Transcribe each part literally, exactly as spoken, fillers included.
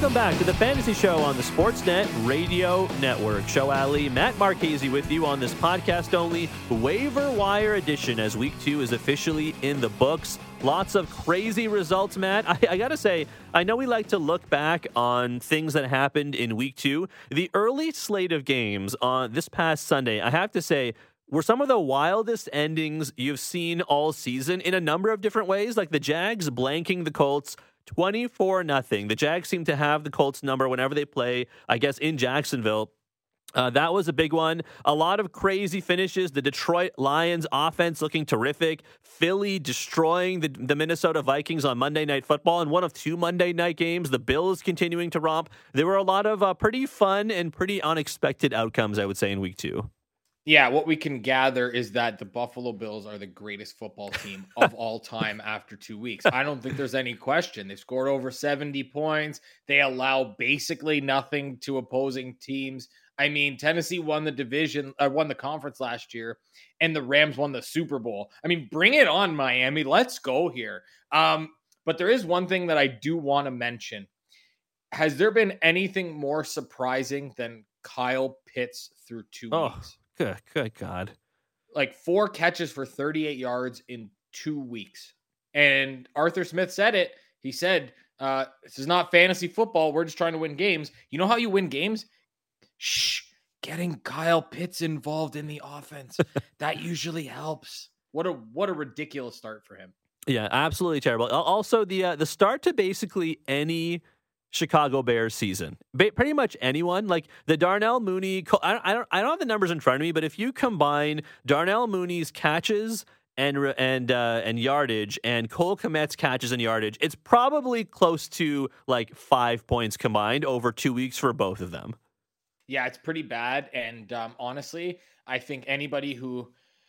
Welcome back to the Fantasy Show on the Sportsnet Radio Network. Show Ali, Matt Marchese with you on this podcast-only waiver wire edition as week two is officially in the books. Lots of crazy results, Matt. I, I got to say, I know we like to look back on things that happened in week two. The early slate of games on this past Sunday, I have to say, were some of the wildest endings you've seen all season in a number of different ways, like the Jags blanking the Colts twenty-four nothing. The Jags seem to have the Colts number whenever they play, I guess, in Jacksonville. Uh, that was a big one. A lot of crazy finishes. The Detroit Lions offense looking terrific. Philly destroying the, the Minnesota Vikings on Monday Night Football. And one of two Monday night games, the Bills continuing to romp. There were a lot of uh, pretty fun and pretty unexpected outcomes, I would say, in week two. Yeah, what we can gather is that the Buffalo Bills are the greatest football team of all time after two weeks. I don't think there's any question. They've scored over seventy points. They allow basically nothing to opposing teams. I mean, Tennessee won the division, uh, won the conference last year, and the Rams won the Super Bowl. I mean, bring it on, Miami. Let's go here. Um, but there is one thing that I do want to mention. Has there been anything more surprising than Kyle Pitts through two oh. weeks? Good, good God. Like four catches for thirty-eight yards in two weeks. And Arthur Smith said it. He said, uh, this is not fantasy football. We're just trying to win games. You know how you win games? Shh, getting Kyle Pitts involved in the offense. That usually helps. What a what a ridiculous start for him. Yeah, absolutely terrible. Also, the uh, the start to basically any Chicago Bears season. Ba- pretty much anyone, like the Darnell Mooney, I don't, I don't I don't have the numbers in front of me, but if you combine Darnell Mooney's catches and and uh, and yardage and Cole Kmet's catches and yardage, it's probably close to like five points combined over two weeks for both of them. Yeah, it's pretty bad. And um, honestly, I think anybody who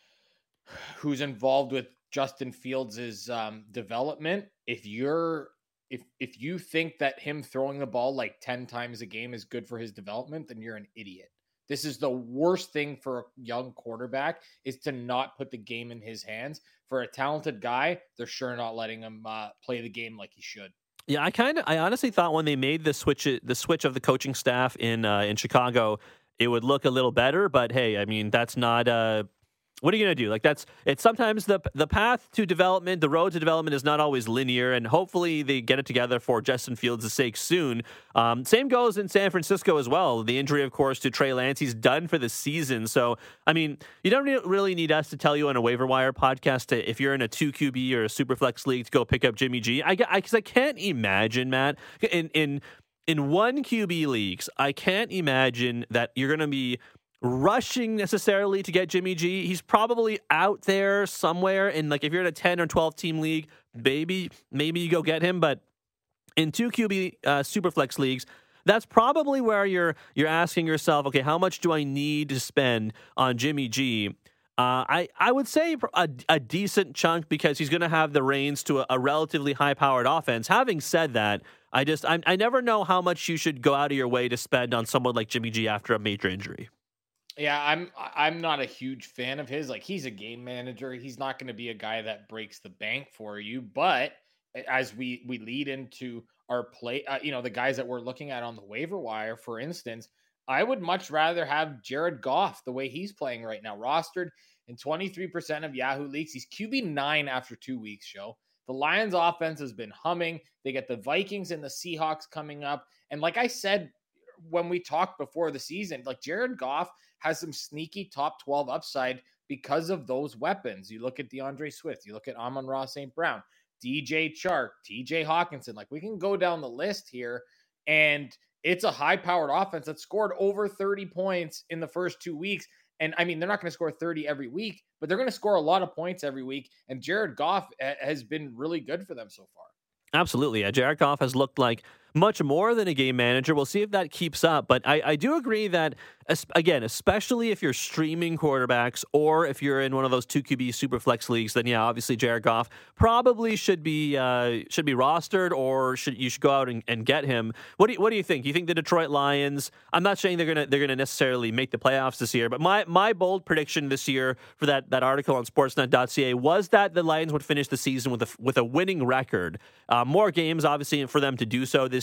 who's involved with Justin Fields' um, development, if you're If if you think that him throwing the ball like ten times a game is good for his development, then you're an idiot. This is the worst thing for a young quarterback, is to not put the game in his hands. For a talented guy, they're sure not letting him uh, play the game like he should. Yeah, I kind of, I honestly thought when they made the switch, the switch of the coaching staff in uh, in Chicago, it would look a little better. But hey, I mean, that's not. Uh, What are you going to do? Like that's it's sometimes the the path to development, the road to development is not always linear, and hopefully they get it together for Justin Fields' sake soon. Um, same goes in San Francisco as well. The injury, of course, to Trey Lance, he's done for the season. So, I mean, you don't really need us to tell you on a waiver wire podcast to, if you're in a two Q B or a Superflex league to go pick up Jimmy G. I because I, I can't imagine, Matt, in in in one Q B leagues, I can't imagine that you're going to be rushing necessarily to get Jimmy G. He's probably out there somewhere in, like, if you're in a ten or twelve team league, maybe maybe you go get him. But in two Q B uh, Superflex leagues, that's probably where you're you're asking yourself, okay, how much do I need to spend on Jimmy G? Uh, I, I would say a, a decent chunk, because he's going to have the reins to a, a relatively high-powered offense. Having said that, I just I, I never know how much you should go out of your way to spend on someone like Jimmy G after a major injury. Yeah, I'm I'm not a huge fan of his. Like, he's a game manager. He's not going to be a guy that breaks the bank for you. But as we we lead into our play, uh, you know, the guys that we're looking at on the waiver wire, for instance, I would much rather have Jared Goff the way he's playing right now. Rostered in twenty-three percent of Yahoo leagues. He's Q B nine after two weeks, show. The Lions offense has been humming. They get the Vikings and the Seahawks coming up. And like I said, when we talked before the season, like, Jared Goff has some sneaky top twelve upside because of those weapons. You look at DeAndre Swift, you look at Amon-Ra Saint Brown, D J Chark, T J Hawkinson. Like, we can go down the list here, and it's a high-powered offense that scored over thirty points in the first two weeks. And I mean, they're not going to score thirty every week, but they're going to score a lot of points every week. And Jared Goff has been really good for them so far. Absolutely. Yeah, Jared Goff has looked like much more than a game manager. We'll see if that keeps up. But I, I do agree that, again, especially if you're streaming quarterbacks or if you're in one of those two Q B Superflex leagues, then yeah, obviously Jared Goff probably should be uh, should be rostered, or should you should go out and, and get him. What do you, what do you think? You think the Detroit Lions? I'm not saying they're gonna they're gonna necessarily make the playoffs this year, but my my bold prediction this year for that that article on Sportsnet dot C A was that the Lions would finish the season with a with a winning record. Uh, more games, obviously, for them to do so this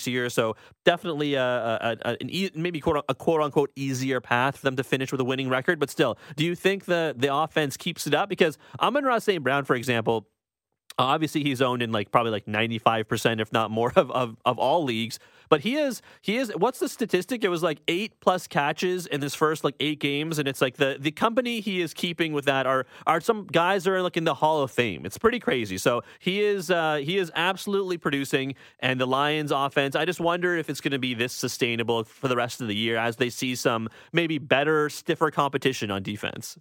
this year. So definitely a, a, a an e- maybe quote a quote unquote easier path for them to finish with a winning record. But still, do you think the the offense keeps it up? Because Amon-Ra Saint Brown, for example, obviously he's owned in like probably like ninety-five percent, if not more, of, of, of all leagues. But he is, he is, what's the statistic? It was like eight plus catches in his first like eight games. And it's like the, the company he is keeping with that are, are some guys that are like in the Hall of Fame. It's pretty crazy. So he is, uh, he is absolutely producing. And the Lions offense, I just wonder if it's going to be this sustainable for the rest of the year as they see some maybe better, stiffer competition on defense.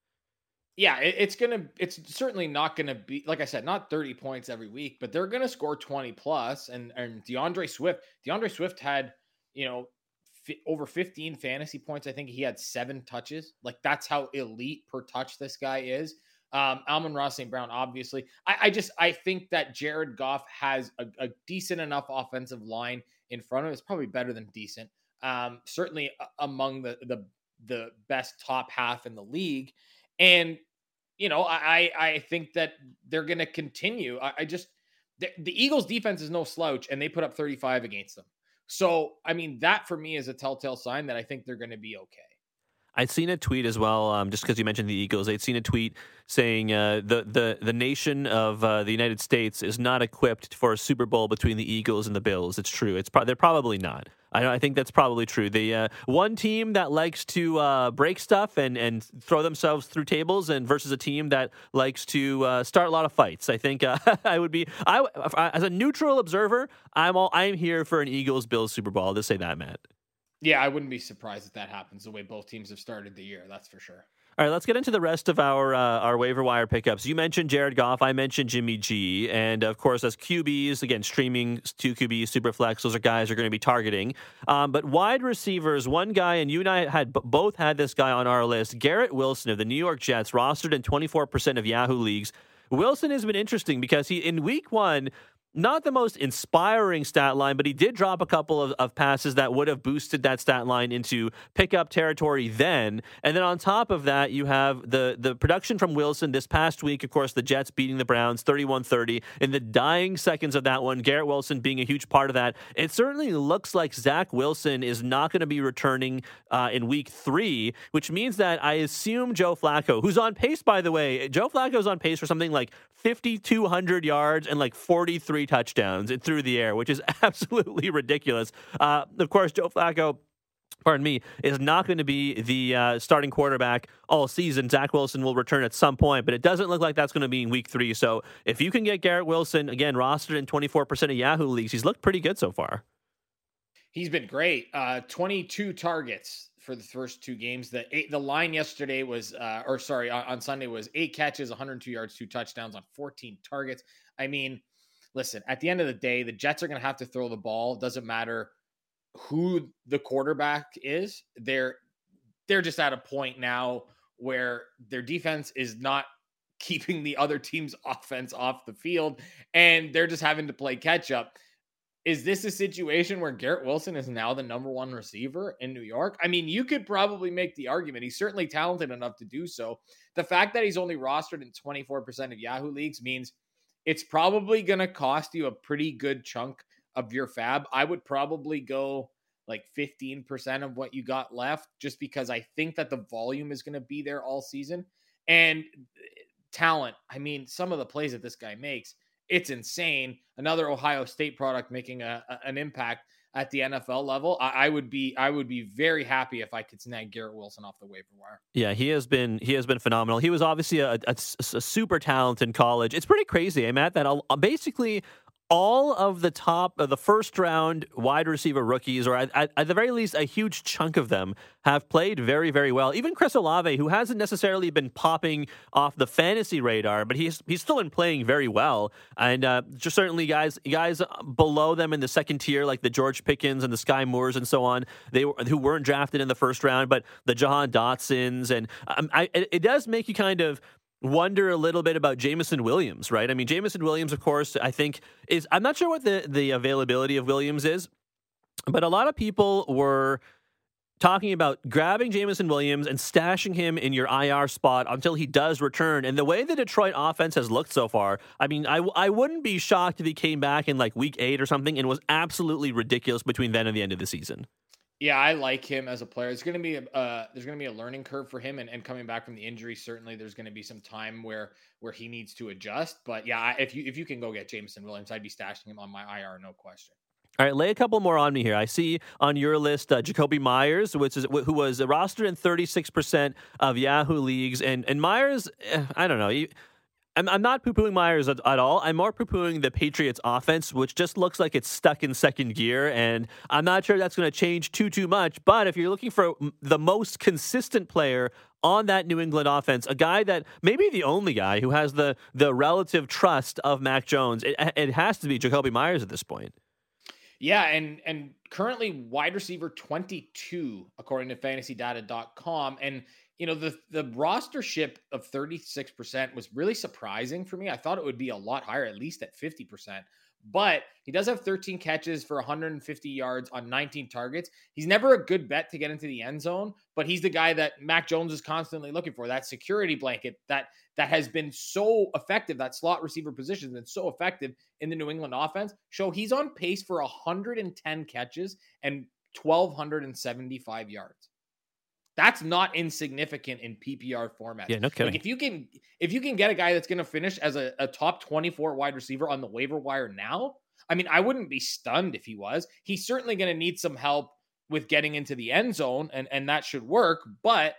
Yeah, it, it's gonna. It's certainly not gonna be, like I said, not thirty points every week, but they're gonna score twenty plus. And and DeAndre Swift, DeAndre Swift had, you know, f- over fifteen fantasy points. I think he had seven touches. Like that's how elite per touch this guy is. Um, Amon-Ra Saint Brown, obviously. I, I just I think that Jared Goff has a, a decent enough offensive line in front of him. It's probably better than decent. Um, certainly among the the the best top half in the league. And you know, I I think that they're going to continue. I, I just the, the Eagles' defense is no slouch, and they put up thirty-five against them. So, I mean, that for me is a telltale sign that I think they're going to be okay. I'd seen a tweet as well, um, just because you mentioned the Eagles. I'd seen a tweet saying uh, the the the nation of uh, the United States is not equipped for a Super Bowl between the Eagles and the Bills. It's true. It's pro- they're probably not. I, I think that's probably true. The uh, one team that likes to uh, break stuff and, and throw themselves through tables, and versus a team that likes to uh, start a lot of fights. I think uh, I would be I as a neutral observer. I'm all I'm here for an Eagles Bills Super Bowl. I'll just say that, Matt. Yeah, I wouldn't be surprised if that happens the way both teams have started the year. That's for sure. All right, let's get into the rest of our uh, our waiver wire pickups. You mentioned Jared Goff. I mentioned Jimmy G. And, of course, as Q Bs, again, streaming, two Q Bs, Superflex, those are guys you're going to be targeting. Um, but wide receivers, one guy, and you and I had b- both had this guy on our list, Garrett Wilson of the New York Jets, rostered in twenty-four percent of Yahoo leagues. Wilson has been interesting because he in week one, not the most inspiring stat line, but he did drop a couple of, of passes that would have boosted that stat line into pickup territory then. And then on top of that, you have the, the production from Wilson this past week. Of course, the Jets beating the Browns thirty-one thirty. In the dying seconds of that one, Garrett Wilson being a huge part of that. It certainly looks like Zach Wilson is not going to be returning uh, in week three, which means that I assume Joe Flacco, who's on pace, by the way, Joe Flacco's on pace for something like fifty-two hundred yards and like forty-three touchdowns through the air, which is absolutely ridiculous. Uh, of course, Joe Flacco, pardon me, is not going to be the uh, starting quarterback all season. Zach Wilson will return at some point, but it doesn't look like that's going to be in week three. So if you can get Garrett Wilson, again, rostered in twenty-four percent of Yahoo leagues, he's looked pretty good so far. He's been great. Uh, twenty-two targets for the first two games. The eight, the line yesterday was, uh, or sorry, on, on Sunday was eight catches, one hundred two yards, two touchdowns on fourteen targets. I mean, listen, at the end of the day, the Jets are going to have to throw the ball. Doesn't matter who the quarterback is. They're they're just at a point now where their defense is not keeping the other team's offense off the field, and they're just having to play catch up. Is this a situation where Garrett Wilson is now the number one receiver in New York? I mean, you could probably make the argument. He's certainly talented enough to do so. The fact that he's only rostered in twenty-four percent of Yahoo leagues means it's probably going to cost you a pretty good chunk of your fab. I would probably go like fifteen percent of what you got left, just because I think that the volume is going to be there all season. And talent, I mean, some of the plays that this guy makes, it's insane. Another Ohio State product making a, a, an impact at the N F L level. I, I would be I would be very happy if I could snag Garrett Wilson off the waiver wire. Yeah, he has been he has been phenomenal. He was obviously a, a, a super talent in college. It's pretty crazy, eh, Matt, that I'll, basically all of the top of the first round wide receiver rookies, or at, at, at the very least, a huge chunk of them have played very, very well. Even Chris Olave, who hasn't necessarily been popping off the fantasy radar, but he's he's still been playing very well. And uh, just certainly guys guys below them in the second tier, like the George Pickens and the Sky Moores and so on, they were, who weren't drafted in the first round, but the Jahan Dotsons. And um, I, it, it does make you kind of wonder a little bit about Jameson Williams, right? I mean, Jameson Williams, of course, I think is, I'm not sure what the, the availability of Williams is, but a lot of people were talking about grabbing Jameson Williams and stashing him in your I R spot until he does return. And the way the Detroit offense has looked so far, I mean, I, I wouldn't be shocked if he came back in like week eight or something and was absolutely ridiculous between then and the end of the season. Yeah, I like him as a player. It's going to be a uh, there's going to be a learning curve for him, and, and coming back from the injury, certainly there's going to be some time where where he needs to adjust. But yeah, I, if you if you can go get Jameson Williams, I'd be stashing him on my I R, no question. All right, lay a couple more on me here. I see on your list uh, Jacoby Myers, which is who was rostered in thirty-six percent of Yahoo leagues, and and Myers, eh, I don't know. He, I'm, I'm not poo-pooing Myers at, at all. I'm more poo-pooing the Patriots offense, which just looks like it's stuck in second gear, and I'm not sure that's going to change too, too much. But if you're looking for the most consistent player on that New England offense, a guy that maybe the only guy who has the the relative trust of Mac Jones, it, it has to be Jacoby Myers at this point. Yeah, and and currently wide receiver twenty-two, according to fantasy data dot com. And, you know, the, the rostership of thirty-six percent was really surprising for me. I thought it would be a lot higher, at least at fifty percent. But he does have thirteen catches for one hundred fifty yards on nineteen targets. He's never a good bet to get into the end zone, but he's the guy that Mac Jones is constantly looking for, that security blanket that that has been so effective, that slot receiver position has been so effective in the New England offense. So he's on pace for one hundred ten catches and one thousand two hundred seventy-five yards. That's not insignificant in P P R formats. Yeah, no kidding. Like if you can, if you can get a guy that's going to finish as a, a top twenty-four wide receiver on the waiver wire now, I mean, I wouldn't be stunned if he was. He's certainly going to need some help with getting into the end zone, and, and that should work. But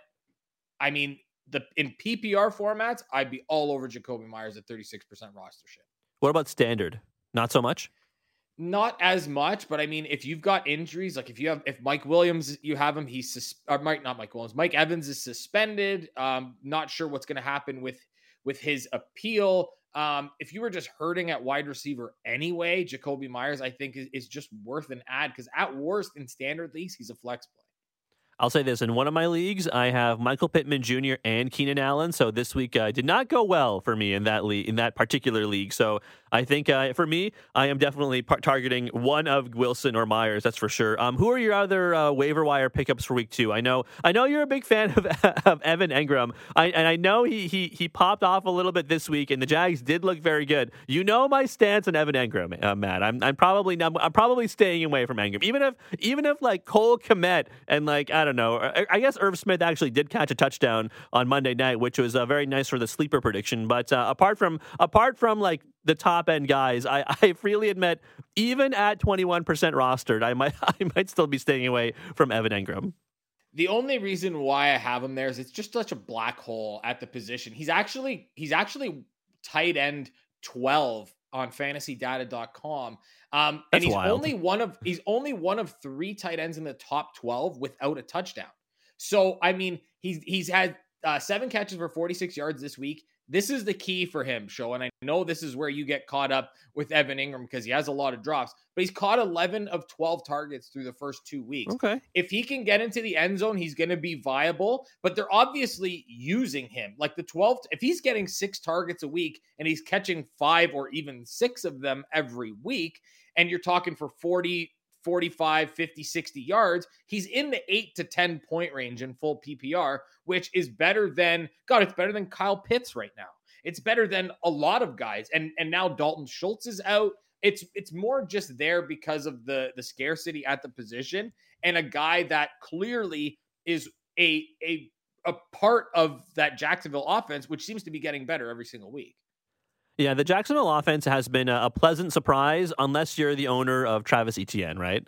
I mean, the in P P R formats, I'd be all over Jacoby Myers at thirty-six percent rostership. What about standard? Not so much? Not as much, but I mean, if you've got injuries, like if you have, if Mike Williams, you have him, he's, sus- or Mike, not Mike Williams, Mike Evans is suspended. Um, not sure what's going to happen with, with his appeal. Um, if you were just hurting at wide receiver anyway, Jacoby Myers, I think is, is just worth an ad, because at worst in standard leagues, he's a flex play. I'll say this. In one of my leagues, I have Michael Pittman Junior and Keenan Allen. So this week uh, did not go well for me in that league, in that particular league. So I think uh, for me, I am definitely par- targeting one of Wilson or Myers. That's for sure. Um, who are your other uh, waiver wire pickups for week two? I know, I know you're a big fan of, of Evan Engram, I, and I know he he he popped off a little bit this week, and the Jags did look very good. You know my stance on Evan Engram, uh, Matt. I'm I'm probably not, I'm probably staying away from Engram, even if even if like Cole Kmet and like I don't know. I guess Irv Smith actually did catch a touchdown on Monday night, which was uh, very nice for the sleeper prediction. But uh, apart from apart from like the top end guys, I, I freely admit, even at twenty-one percent rostered, I might I might still be staying away from Evan Engram. The only reason why I have him there is it's just such a black hole at the position. He's actually he's actually tight end twelve on fantasy data dot com. Um, and he's wild. only one of he's only one of three tight ends in the top twelve without a touchdown. So I mean, he's he's had uh, seven catches for forty-six yards this week. This is the key for him, Show. And I know this is where you get caught up with Evan Engram because he has a lot of drops, but he's caught eleven of twelve targets through the first two weeks. Okay. If he can get into the end zone, he's going to be viable, but they're obviously using him. Like the twelve, if he's getting six targets a week and he's catching five or even six of them every week, and you're talking for forty, forty-five, fifty, sixty yards, he's in the eight to ten point range in full P P R, which is better than, God, it's better than Kyle Pitts right now. It's better than a lot of guys. And and now Dalton Schultz is out. It's it's more just there because of the, the scarcity at the position, and a guy that clearly is a, a, a part of that Jacksonville offense, which seems to be getting better every single week. Yeah, the Jacksonville offense has been a, a pleasant surprise, unless you're the owner of Travis Etienne, right?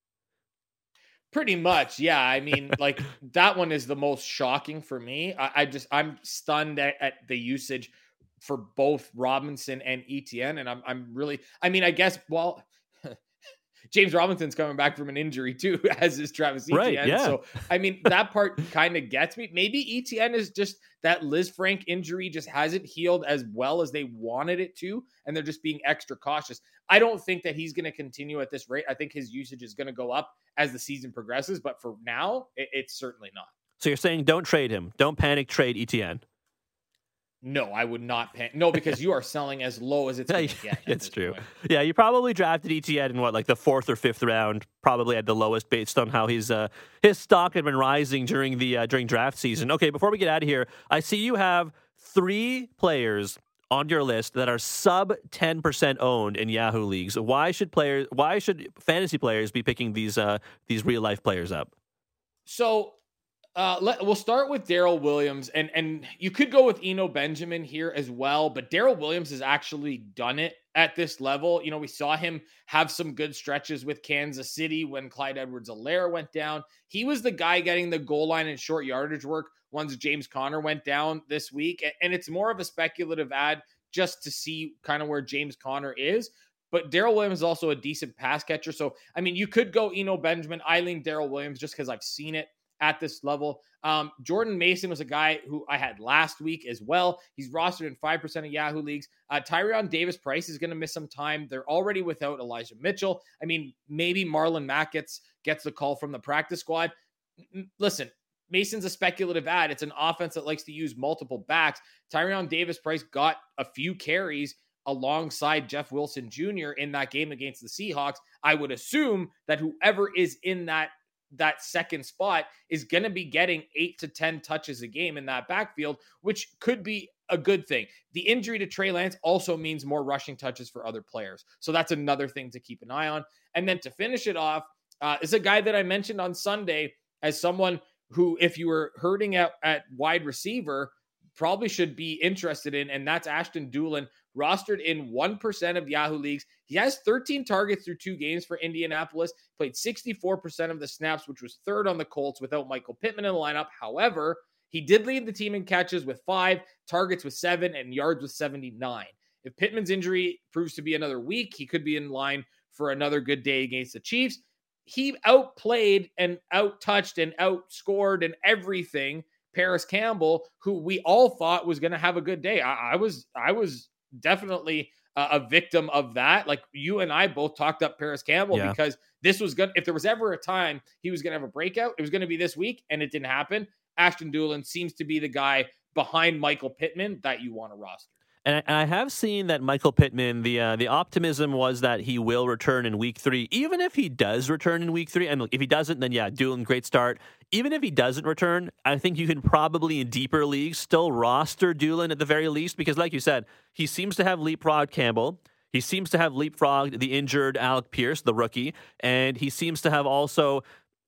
Pretty much, yeah. I mean, like that one is the most shocking for me. I, I just I'm stunned at, at the usage for both Robinson and Etienne, and I'm I'm really. I mean, I guess well, James Robinson's coming back from an injury too, as is Travis Etienne. Right, yeah. So I mean, that part kind of gets me. Maybe Etienne is just that Liz Frank injury just hasn't healed as well as they wanted it to, and they're just being extra cautious. I don't think that he's going to continue at this rate. I think his usage is going to go up as the season progresses, but for now, it, it's certainly not. So you're saying don't trade him. Don't panic trade Etienne. No, I would not pay. No, because you are selling as low as it's going to get. It's true. Point. Yeah, you probably drafted Etienne in what, like the fourth or fifth round, probably at the lowest based on how his uh, his stock had been rising during the uh, during draft season. Okay, before we get out of here, I see you have three players on your list that are sub ten percent owned in Yahoo leagues. Why should players? Why should fantasy players be picking these uh, these real life players up? So. Uh, let, we'll start with Darrell Williams, and and you could go with Eno Benjamin here as well, but Darrell Williams has actually done it at this level. You know, we saw him have some good stretches with Kansas City when Clyde Edwards-Helaire went down. He was the guy getting the goal line and short yardage work once James Conner went down this week, and it's more of a speculative ad just to see kind of where James Conner is. But Darrell Williams is also a decent pass catcher. So, I mean, you could go Eno Benjamin. I lean Darrell Williams just because I've seen it at this level. Um, Jordan Mason was a guy who I had last week as well. He's rostered in five percent of Yahoo leagues. Uh, Tyrion Davis-Price is going to miss some time. They're already without Elijah Mitchell. I mean, maybe Marlon Mack gets, gets the call from the practice squad. Listen, Mason's a speculative ad. It's an offense that likes to use multiple backs. Tyrion Davis-Price got a few carries alongside Jeff Wilson Junior in that game against the Seahawks. I would assume that whoever is in that that second spot is going to be getting eight to ten touches a game in that backfield, which could be a good thing. The injury to Trey Lance also means more rushing touches for other players. So that's another thing to keep an eye on. And then to finish it off, uh, is a guy that I mentioned on Sunday as someone who, if you were hurting at, at wide receiver, probably should be interested in, and that's Ashton Dulin, rostered in one percent of Yahoo leagues. He has thirteen targets through two games for Indianapolis, played sixty-four percent of the snaps, which was third on the Colts without Michael Pittman in the lineup. However, he did lead the team in catches with five, targets with seven, and yards with seventy-nine. If Pittman's injury proves to be another week, he could be in line for another good day against the Chiefs. He outplayed and outtouched and outscored and everything Paris Campbell, who we all thought was going to have a good day. I, I was, I was definitely a, a victim of that. Like you and I both talked up Paris Campbell yeah. because this was good. If there was ever a time he was going to have a breakout, it was going to be this week, and it didn't happen. Ashton Dulin seems to be the guy behind Michael Pittman that you want to roster. And I have seen that Michael Pittman, the uh, the optimism was that he will return in week three. Even if he does return in week three, and look, if he doesn't, then yeah, Dulin, great start. Even if he doesn't return, I think you can probably in deeper leagues still roster Dulin at the very least, because like you said, he seems to have leapfrogged Campbell. He seems to have leapfrogged the injured Alec Pierce, the rookie, and he seems to have also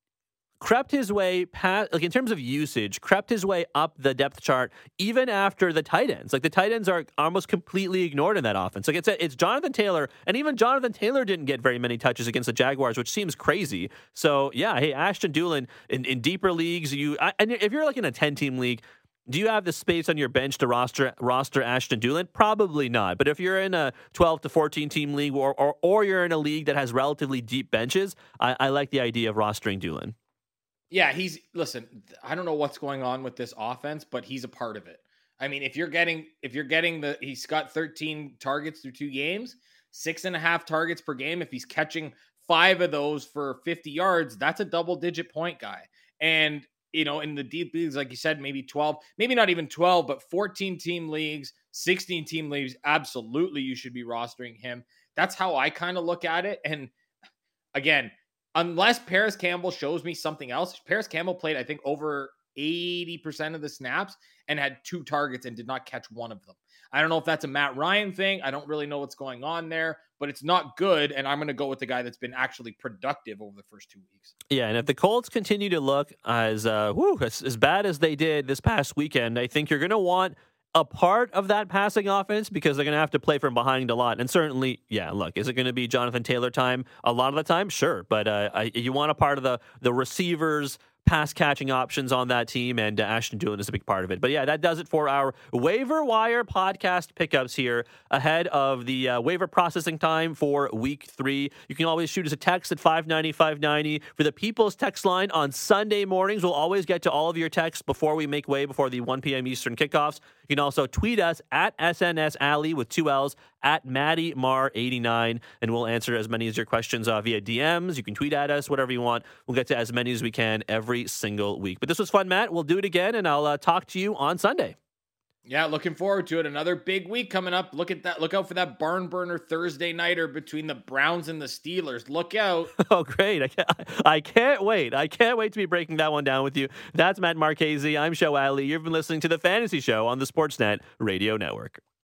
crept his way past, like in terms of usage, crept his way up the depth chart even after the tight ends. Like the tight ends are almost completely ignored in that offense. Like it's it's Jonathan Taylor, and even Jonathan Taylor didn't get very many touches against the Jaguars, which seems crazy. So yeah, hey, Ashton Dulin in, in deeper leagues, you I, and if you're like in a ten-team league, do you have the space on your bench to roster roster Ashton Dulin? Probably not. But if you're in a twelve to fourteen team league, or or, or you're in a league that has relatively deep benches, I, I like the idea of rostering Dulin. Yeah, he's listen, I don't know what's going on with this offense, but he's a part of it. I mean, if you're getting if you're getting the he's got thirteen targets through two games, six and a half targets per game. If he's catching five of those for fifty yards, that's a double digit point guy. And you know, in the deep leagues, like you said, maybe twelve, maybe not even twelve, but fourteen team leagues, sixteen team leagues, absolutely you should be rostering him. That's how I kind of look at it. And again, unless Paris Campbell shows me something else, Paris Campbell played, I think, over eighty percent of the snaps and had two targets and did not catch one of them. I don't know if that's a Matt Ryan thing. I don't really know what's going on there, but it's not good. And I'm going to go with the guy that's been actually productive over the first two weeks. Yeah, and if the Colts continue to look as, uh, whew, as, as bad as they did this past weekend, I think you're going to want a part of that passing offense because they're going to have to play from behind a lot. And certainly, yeah, look, is it going to be Jonathan Taylor time a lot of the time? Sure. But uh, I, you want a part of the, the receivers, pass catching options on that team, and uh, Ashton Dulin is a big part of it. But yeah, that does it for our waiver wire podcast pickups here ahead of the uh, waiver processing time for week three. You can always shoot us a text at five ninety, five ninety for the People's Text Line on Sunday mornings. We'll always get to all of your texts before we make way before the one p.m. Eastern kickoffs. You can also tweet us at S N S Alley with two L's at Matty Mar eighty-nine, and we'll answer as many as your questions uh, via D Ms. You can tweet at us, whatever you want. We'll get to as many as we can every single week. But this was fun, Matt. We'll do it again, and I'll uh, talk to you on Sunday. Yeah, looking forward to it. Another big week coming up. Look at that. Look out for that barn burner Thursday nighter between the Browns and the Steelers. Look out. Oh, great. I can't, I can't wait. I can't wait to be breaking that one down with you. That's Matt Marchese. I'm Show Alley. You've been listening to The Fantasy Show on the Sportsnet Radio Network.